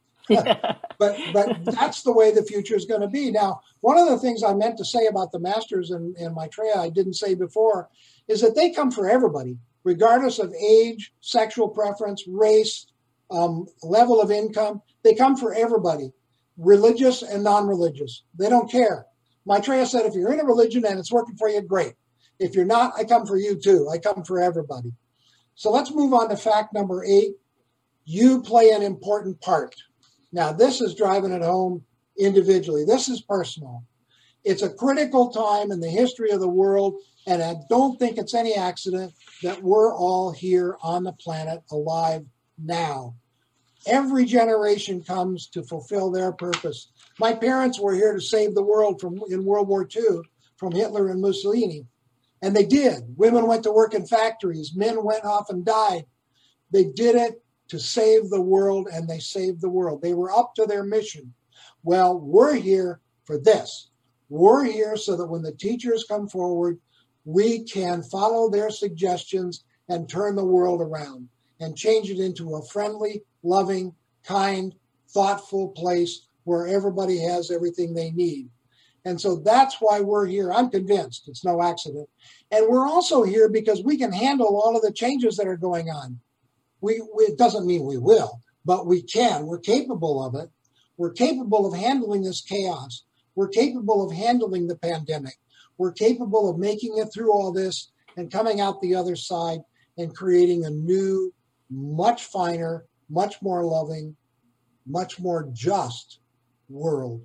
S7: but but that's the way the future is going to be. Now, one of the things I meant to say about the masters and, and Maitreya, I didn't say before, is that they come for everybody, regardless of age, sexual preference, race, um, level of income. They come for everybody, religious and non-religious. They don't care. Maitreya said, if you're in a religion and it's working for you, great. If you're not, I come for you too. I come for everybody. So let's move on to fact number eight. You play an important part. Now, this is driving it home individually. This is personal. It's a critical time in the history of the world, and I don't think it's any accident that we're all here on the planet alive now. Every generation comes to fulfill their purpose. My parents were here to save the world from in World War Two from Hitler and Mussolini, and they did. Women went to work in factories. Men went off and died. They did it to save the world, and they saved the world. They were up to their mission. Well, we're here for this. We're here so that when the teachers come forward, we can follow their suggestions and turn the world around and change it into a friendly, loving, kind, thoughtful place where everybody has everything they need. And so that's why we're here. I'm convinced it's no accident. And we're also here because we can handle all of the changes that are going on. We, we, it doesn't mean we will, but we can. We're capable of it. We're capable of handling this chaos. We're capable of handling the pandemic. We're capable of making it through all this and coming out the other side and creating a new, much finer, much more loving, much more just world.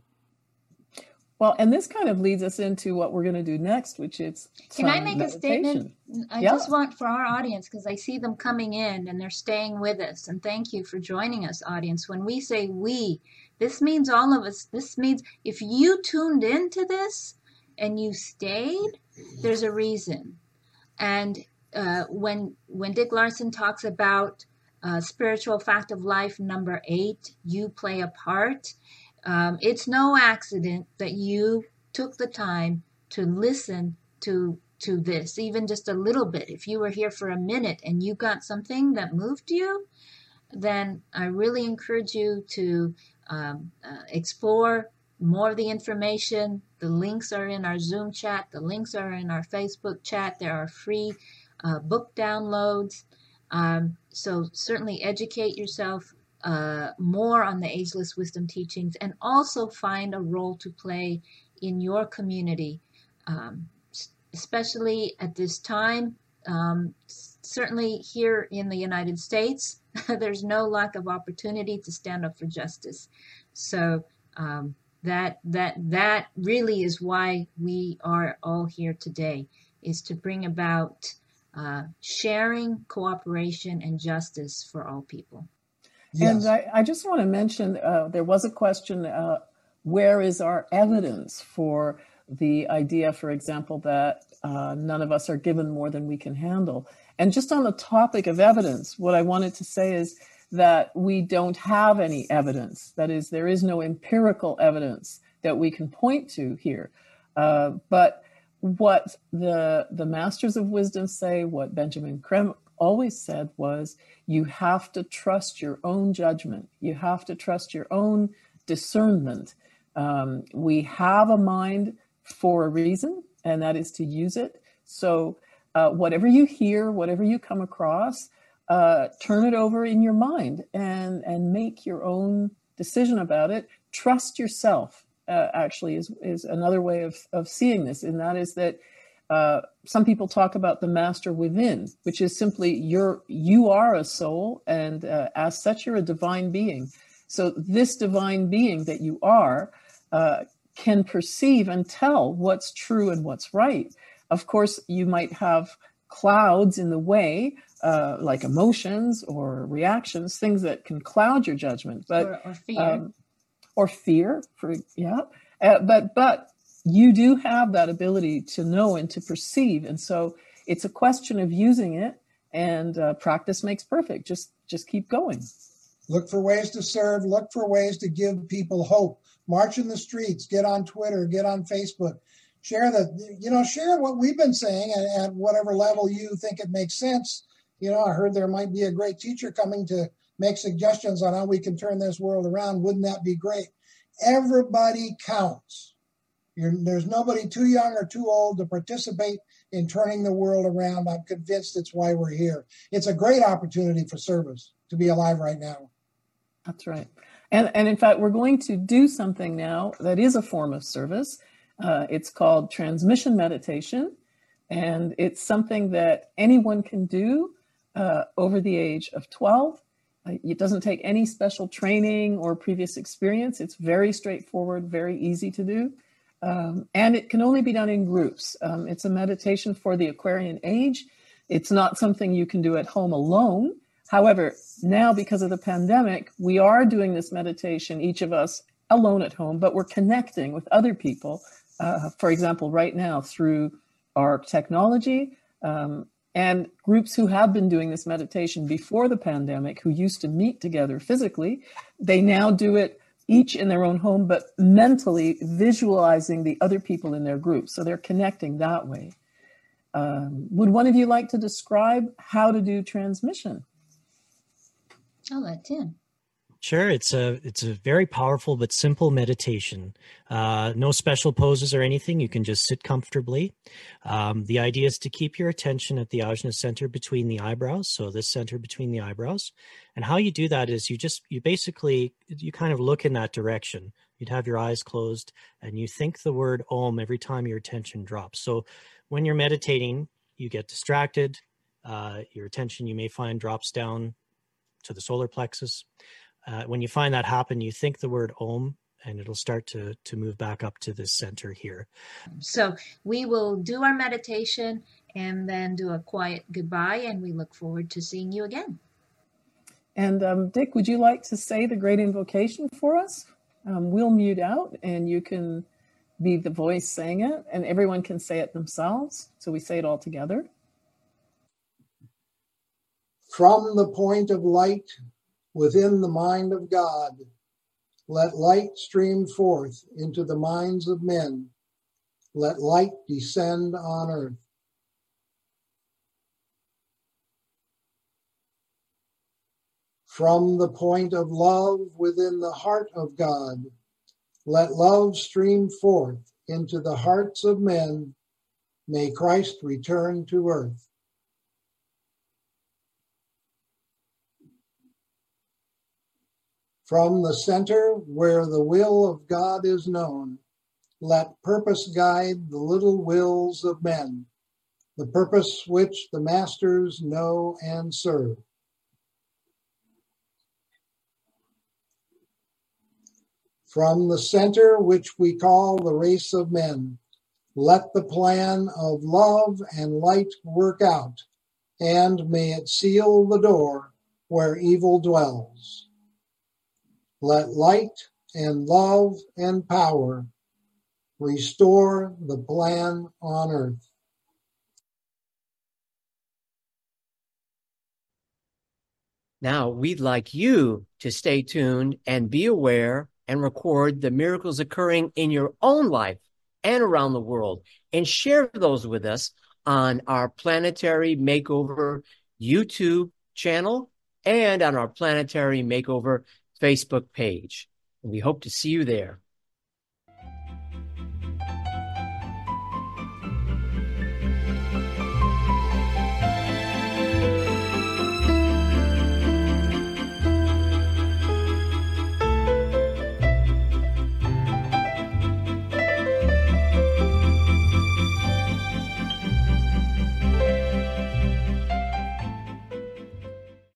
S9: Well, and this kind of leads us into what we're going to do next, which is
S10: Can I make
S9: meditation.
S10: a statement? I
S9: yeah.
S10: just want for our audience, because I see them coming in and they're staying with us. And thank you for joining us, audience. When we say we, this means all of us. This means if you tuned into this and you stayed, there's a reason. And uh, when when Dick Larson talks about uh, spiritual fact of life number eight, you play a part. Um, it's no accident that you took the time to listen to to this, even just a little bit. If you were here for a minute and you got something that moved you, then I really encourage you to um, uh, explore more of the information. The links are in our Zoom chat. The links are in our Facebook chat. There are free uh, book downloads. Um, so certainly educate yourself uh, more on the Ageless Wisdom teachings, and also find a role to play in your community, um, especially at this time. Um, certainly here in the United States, there's no lack of opportunity to stand up for justice. So um, that that that really is why we are all here today, is to bring about uh, sharing, cooperation, and justice for all people.
S9: Yes. And I, I just want to mention, uh, there was a question, uh, where is our evidence for the idea, for example, that uh, none of us are given more than we can handle? And just on the topic of evidence, what I wanted to say is that we don't have any evidence. That is, there is no empirical evidence that we can point to here. Uh, but what the the Masters of Wisdom say, what Benjamin Creme always said was, you have to trust your own judgment. You have to trust your own discernment. Um, we have a mind for a reason, and that is to use it. So uh, whatever you hear, whatever you come across, uh, turn it over in your mind and, and make your own decision about it. Trust yourself, uh, actually, is, is another way of, of seeing this, and that is that Uh, some people talk about the master within, which is simply you're, you are a soul, and uh, as such, you're a divine being. So this divine being that you are uh, can perceive and tell what's true and what's right. Of course, you might have clouds in the way, uh, like emotions or reactions, things that can cloud your judgment. But
S10: or, or fear,
S9: um, or fear, for yeah. Uh, but but. You do have that ability to know and to perceive. And so it's a question of using it, and uh, practice makes perfect. Just just keep going.
S7: Look for ways to serve. Look for ways to give people hope. March in the streets. Get on Twitter. Get on Facebook. Share the, you know, share what we've been saying at, at whatever level you think it makes sense. You know, I heard there might be a great teacher coming to make suggestions on how we can turn this world around. Wouldn't that be great? Everybody counts. You're, there's nobody too young or too old to participate in turning the world around. I'm convinced it's why we're here. It's a great opportunity for service to be alive right now.
S9: That's right. And, and in fact, we're going to do something now that is a form of service. Uh, it's called transmission meditation. And it's something that anyone can do uh, over the age of twelve. Uh, it doesn't take any special training or previous experience. It's very straightforward, very easy to do. Um, and it can only be done in groups. Um, it's a meditation for the Aquarian age. It's not something you can do at home alone. However, now because of the pandemic, we are doing this meditation, each of us alone at home, but we're connecting with other people, uh, for example, right now through our technology, um, and groups who have been doing this meditation before the pandemic, who used to meet together physically, they now do it each in their own home, but mentally visualizing the other people in their group. So they're connecting that way. Um, would one of you like to describe how to do transmission?
S10: I'll let Tim.
S8: Sure. It's a it's a very powerful but simple meditation. Uh, no special poses or anything. You can just sit comfortably. Um, the idea is to keep your attention at the Ajna center between the eyebrows. So this center between the eyebrows. And how you do that is you just, you basically, you kind of look in that direction. You'd have your eyes closed and you think the word Om every time your attention drops. So when you're meditating, you get distracted. Uh, your attention, you may find, drops down to the solar plexus. Uh, when you find that happen, you think the word Om, and it'll start to, to move back up to this center here.
S10: So we will do our meditation and then do a quiet goodbye, and we look forward to seeing you again.
S9: And um, Dick, would you like to say the great invocation for us? Um, we'll mute out, and you can be the voice saying it, and everyone can say it themselves. So we say it all together.
S7: From the point of light within the mind of God, let light stream forth into the minds of men. Let light descend on earth. From the point of love within the heart of God, let love stream forth into the hearts of men. May Christ return to earth. From the center where the will of God is known, let purpose guide the little wills of men, the purpose which the masters know and serve. From the center which we call the race of men, let the plan of love and light work out, and may it seal the door where evil dwells. Let light and love and power restore the plan on earth.
S1: Now, we'd like you to stay tuned and be aware and record the miracles occurring in your own life and around the world, and share those with us on our Planetary Makeover YouTube channel and on our Planetary Makeover Facebook page. And we hope to see you there.